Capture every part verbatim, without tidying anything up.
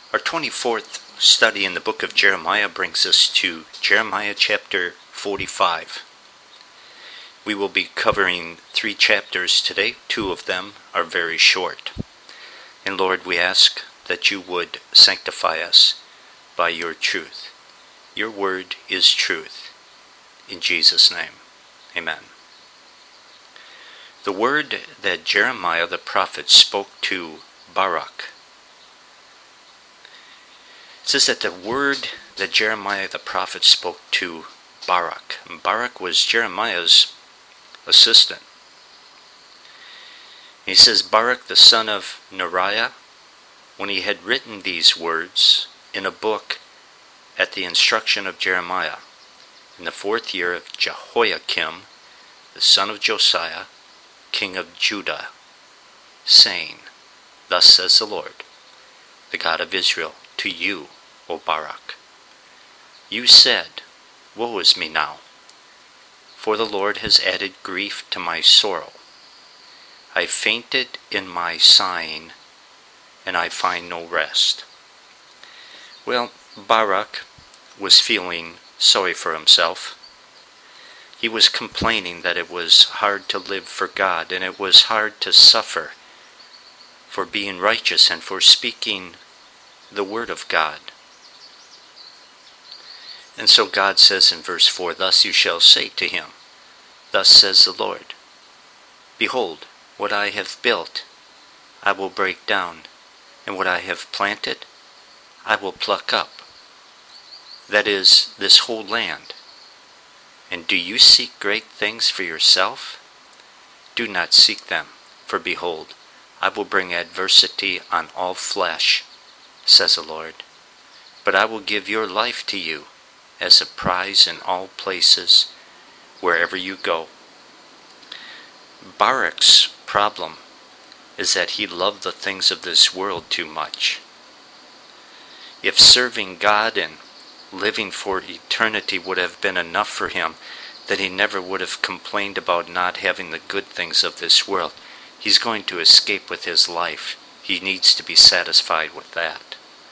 Our twenty-fourth study in the book of Jeremiah brings us to Jeremiah chapter forty-five. We will be covering three chapters today. Two of them are very short. And Lord, we ask that you would sanctify us by your truth. Your word is truth. In Jesus' name, amen. The word that Jeremiah the prophet spoke to Baruch. It says that the word that Jeremiah the prophet spoke to Baruch. And Baruch was Jeremiah's assistant. He says, Baruch the son of Neriah, when he had written these words in a book at the instruction of Jeremiah, in the fourth year of Jehoiakim, the son of Josiah, king of Judah, saying, Thus says the Lord, the God of Israel, to you, O Baruch. You said, Woe is me now, for the Lord has added grief to my sorrow. I fainted in my sighing, and I find no rest. Well, Baruch was feeling sorry for himself. He was complaining that it was hard to live for God, and it was hard to suffer for being righteous and for speaking the word of God. And so God says in verse four, Thus you shall say to him, Thus says the Lord, Behold, what I have built, I will break down, and what I have planted, I will pluck up. That is, this whole land. And do you seek great things for yourself? Do not seek them, for behold, I will bring adversity on all flesh, says the Lord. But I will give your life to you as a prize in all places, wherever you go. Baruch's problem is that he loved the things of this world too much. If serving God and living for eternity would have been enough for him, that he never would have complained about not having the good things of this world. He's going to escape with his life. He needs to be satisfied with that.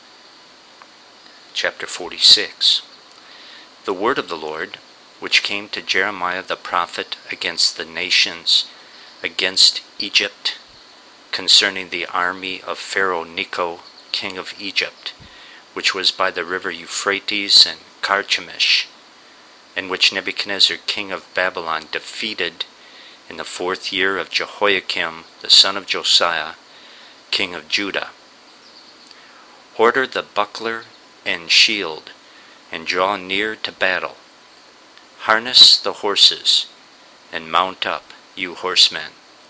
Chapter forty-six. The word of the Lord, which came to Jeremiah the prophet against the nations, against Egypt, concerning the army of Pharaoh Necho, king of Egypt, which was by the river Euphrates and Carchemish, and which Nebuchadnezzar king of Babylon defeated in the fourth year of Jehoiakim the son of Josiah, king of Judah. Order the buckler and shield, and draw near to battle. Harness the horses, and mount up, you horsemen.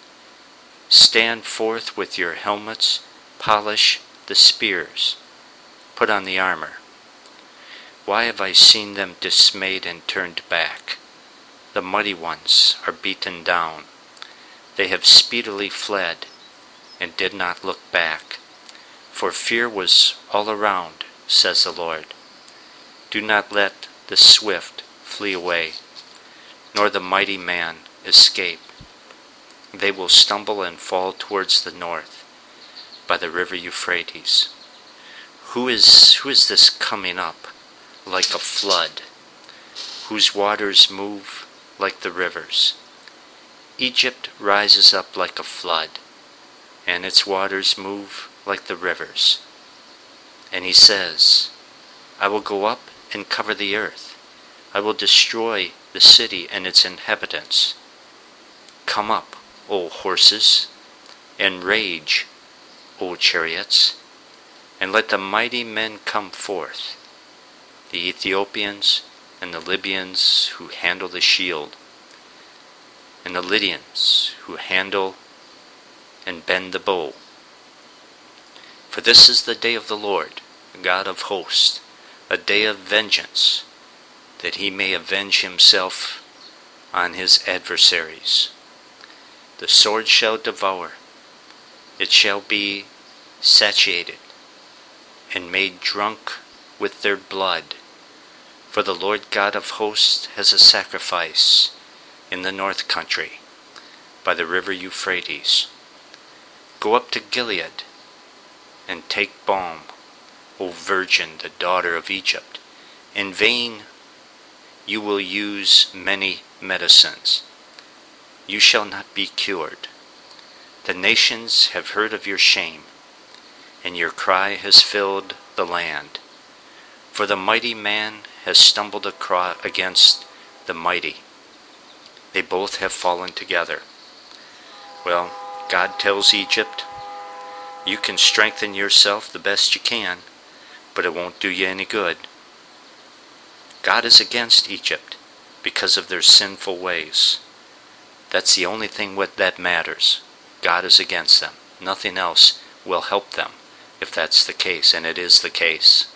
Stand forth with your helmets, polish the spears, put on the armor. Why have I seen them dismayed and turned back? The mighty ones are beaten down. They have speedily fled, and did not look back. For fear was all around, says the Lord. Do not let the swift flee away, nor the mighty man escape. They will stumble and fall towards the north, by the river Euphrates. Who is, who is this coming up like a flood, whose waters move like the rivers? Egypt rises up like a flood, and its waters move like the rivers. And he says, I will go up and cover the earth. I will destroy the city and its inhabitants. Come up, O horses, and rage, O chariots, and let the mighty men come forth, the Ethiopians and the Libyans who handle the shield, and the Lydians who handle and bend the bow. For this is the day of the Lord, the God of hosts, a day of vengeance, that he may avenge himself on his adversaries. The sword shall devour, it shall be satiated, and made drunk with their blood. For the Lord God of hosts has a sacrifice in the north country, by the river Euphrates. Go up to Gilead, and take balm, O virgin, the daughter of Egypt. In vain you will use many medicines. You shall not be cured. The nations have heard of your shame, and your cry has filled the land. For the mighty man has stumbled across against the mighty. They both have fallen together. Well, God tells Egypt, you can strengthen yourself the best you can, but it won't do you any good. God is against Egypt because of their sinful ways. That's the only thing that matters. God is against them. Nothing else will help them if that's the case, and it is the case.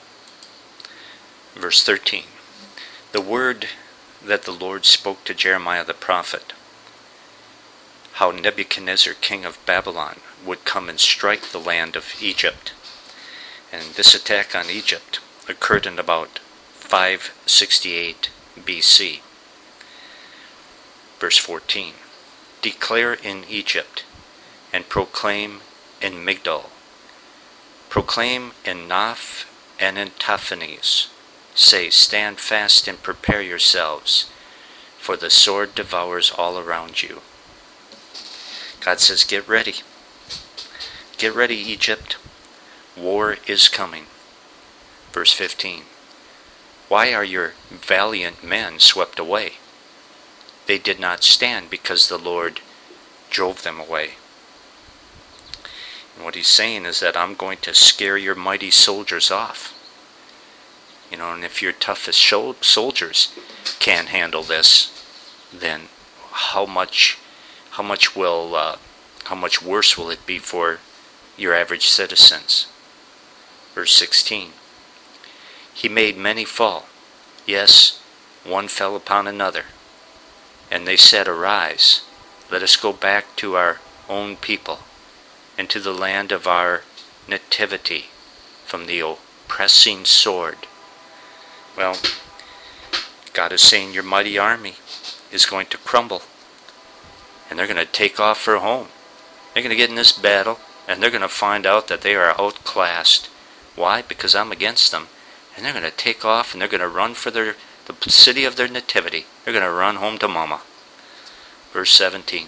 Verse thirteen. The word that the Lord spoke to Jeremiah the prophet, how Nebuchadnezzar, king of Babylon, would come and strike the land of Egypt. And this attack on Egypt occurred in about five sixty-eight B C. Verse fourteen. Declare in Egypt, and proclaim in Migdol. Proclaim in Naph and in Taphanes. Say, stand fast and prepare yourselves, for the sword devours all around you. God says, get ready. Get ready, Egypt. War is coming. Verse fifteen. Why are your valiant men swept away? They did not stand because the Lord drove them away. And what he's saying is that I'm going to scare your mighty soldiers off. You know, and if your toughest soldiers can't handle this, then how much, how much will, uh, how much worse will it be for your average citizens? Verse sixteen. He made many fall. Yes, one fell upon another. And they said, arise, let us go back to our own people, and to the land of our nativity, from the oppressing sword. Well, God is saying your mighty army is going to crumble, and they're going to take off for home. They're going to get in this battle, and they're going to find out that they are outclassed. Why? Because I'm against them. And they're going to take off, and they're going to run for their the city of their nativity. They're going to run home to mama. Verse seventeen.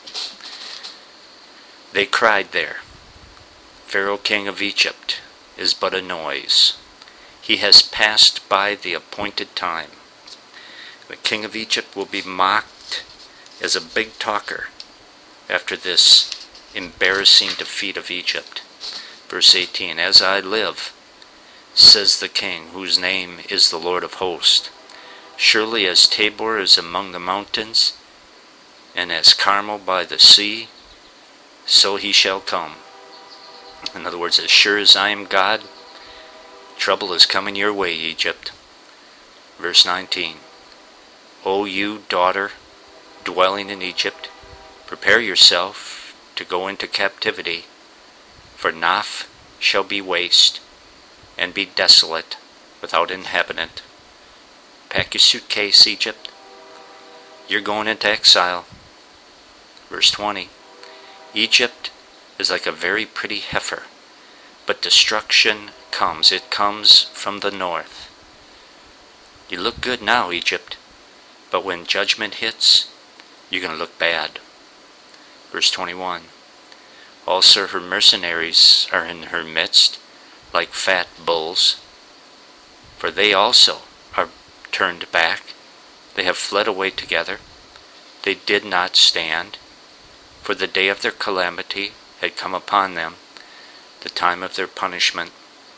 They cried there, Pharaoh king of Egypt is but a noise. He has passed by the appointed time. The king of Egypt will be mocked as a big talker after this embarrassing defeat of Egypt. Verse eighteen. As I live, says the king, whose name is the Lord of hosts, surely as Tabor is among the mountains, and as Carmel by the sea, so he shall come. In other words, as sure as I am God, trouble is coming your way, Egypt. Verse nineteen. O you daughter dwelling in Egypt, prepare yourself to go into captivity, for Naph shall be waste, and be desolate, without inhabitant. Pack your suitcase, Egypt. You're going into exile. Verse twenty. Egypt is like a very pretty heifer, but destruction comes. It comes from the north. You look good now, Egypt, but when judgment hits, you're going to look bad. Verse twenty-one. Also her mercenaries are in her midst, like fat bulls, for they also are turned back. They have fled away together. They did not stand, for the day of their calamity had come upon them, the time of their punishment.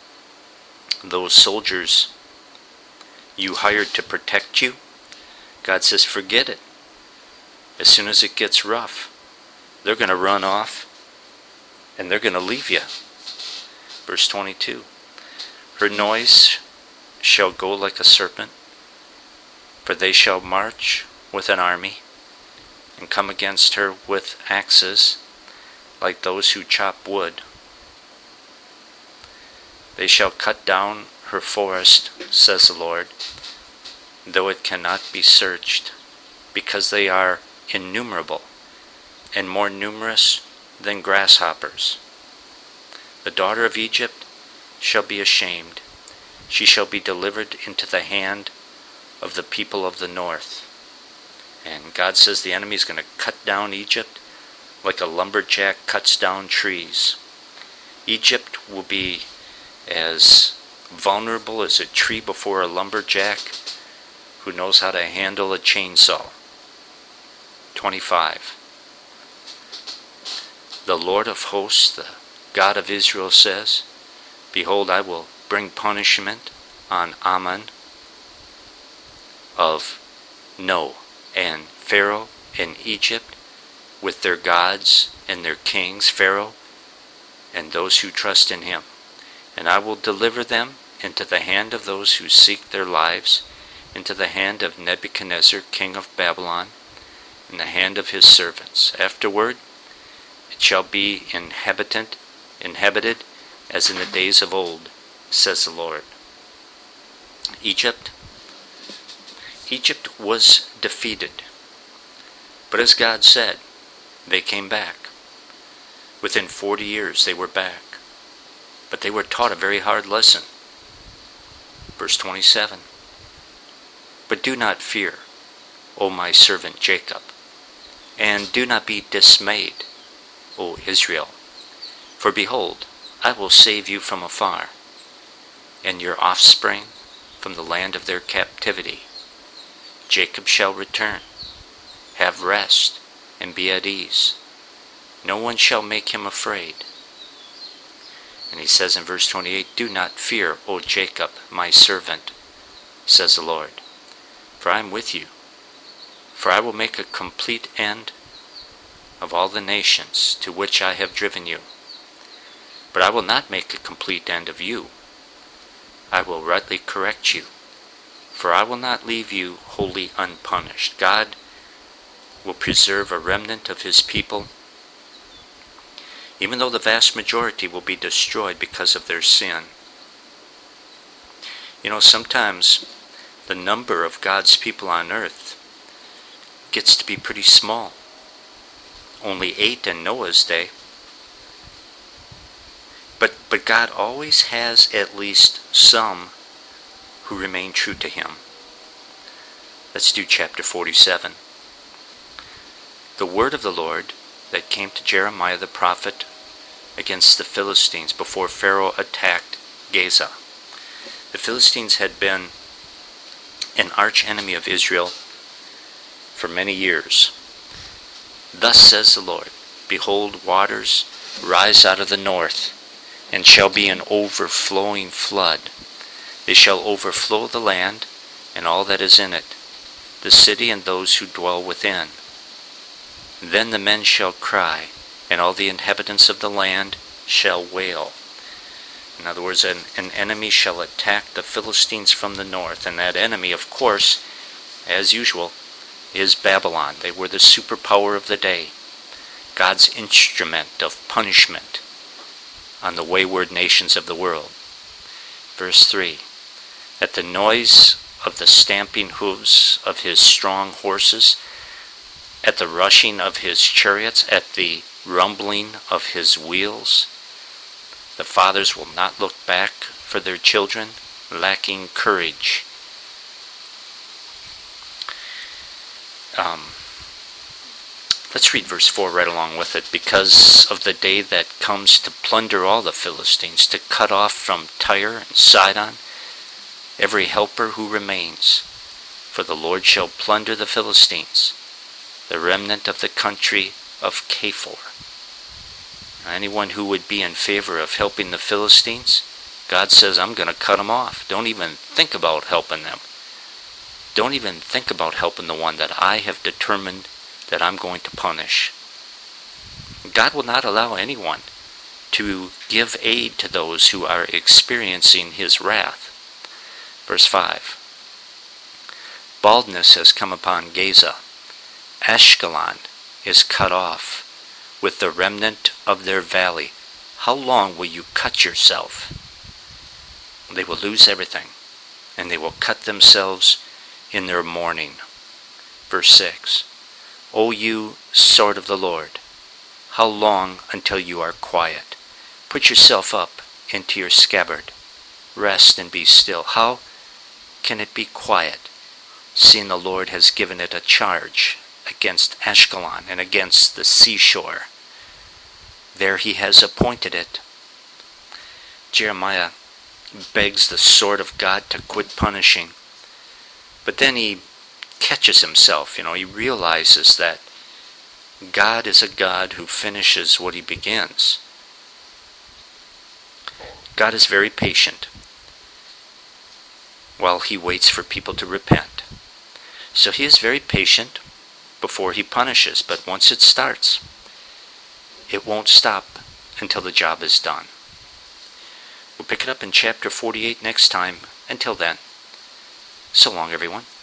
Those soldiers you hired to protect you, God says, forget it. As soon as it gets rough, they're going to run off, and they're going to leave you. Verse twenty-two. Her noise shall go like a serpent, for they shall march with an army, and come against her with axes, like those who chop wood. They shall cut down her forest, says the Lord, though it cannot be searched, because they are innumerable, and more numerous than grasshoppers. The daughter of Egypt shall be ashamed. She shall be delivered into the hand of the people of the north. And God says the enemy is going to cut down Egypt like a lumberjack cuts down trees. Egypt will be as vulnerable as a tree before a lumberjack who knows how to handle a chainsaw. twenty-five. The Lord of hosts, the God of Israel says, behold, I will bring punishment on Ammon of No and Pharaoh in Egypt with their gods and their kings, Pharaoh and those who trust in him. And I will deliver them into the hand of those who seek their lives, into the hand of Nebuchadnezzar, king of Babylon, in the hand of his servants. Afterward, it shall be inhabitant, inhabited as in the days of old, says the Lord. Egypt, Egypt was defeated. But as God said, they came back. Within forty years they were back. But they were taught a very hard lesson. Verse twenty-seven. But do not fear, O my servant Jacob, and do not be dismayed, O Israel. For behold, I will save you from afar, and your offspring from the land of their captivity. Jacob shall return, have rest, and be at ease. No one shall make him afraid. And he says in verse twenty-eight, do not fear, O Jacob, my servant, says the Lord, for I am with you. For I will make a complete end of all the nations to which I have driven you. But I will not make a complete end of you. I will rightly correct you, for I will not leave you wholly unpunished. God will preserve a remnant of his people, even though the vast majority will be destroyed because of their sin. You know, sometimes the number of God's people on earth gets to be pretty small. Only eight in Noah's day. But, but God always has at least some who remain true to him. Let's do chapter forty-seven. The word of the Lord that came to Jeremiah the prophet against the Philistines before Pharaoh attacked Gaza. The Philistines had been an arch enemy of Israel for many years. Thus says the Lord, behold, waters rise out of the north, and shall be an overflowing flood. They shall overflow the land and all that is in it, the city and those who dwell within. Then the men shall cry, and all the inhabitants of the land shall wail. In other words, an, an enemy shall attack the Philistines from the north, and that enemy, of course, as usual, is Babylon. They were the superpower of the day, God's instrument of punishment on the wayward nations of the world. Verse three, at the noise of the stamping hooves of his strong horses, at the rushing of his chariots, at the rumbling of his wheels, the fathers will not look back for their children, lacking courage. Um, let's read verse four right along with it. Because of the day that comes to plunder all the Philistines, to cut off from Tyre and Sidon every helper who remains. For the Lord shall plunder the Philistines, the remnant of the country of Kaphor. Anyone who would be in favor of helping the Philistines, God says, I'm going to cut them off. Don't even think about helping them. Don't even think about helping the one that I have determined that I'm going to punish. God will not allow anyone to give aid to those who are experiencing his wrath. Verse five. Baldness has come upon Gaza. Ashkelon is cut off with the remnant of their valley. How long will you cut yourself? They will lose everything, and they will cut themselves in their mourning. Verse six. O you sword of the Lord, how long until you are quiet? Put yourself up into your scabbard. Rest and be still. How can it be quiet, seeing the Lord has given it a charge against Ashkelon and against the seashore? There he has appointed it. Jeremiah begs the sword of God to quit punishing. But then he catches himself, you know, he realizes that God is a God who finishes what he begins. God is very patient while he waits for people to repent. So he is very patient before he punishes, but once it starts, it won't stop until the job is done. We'll pick it up in chapter forty-eight next time. Until then, so long everyone.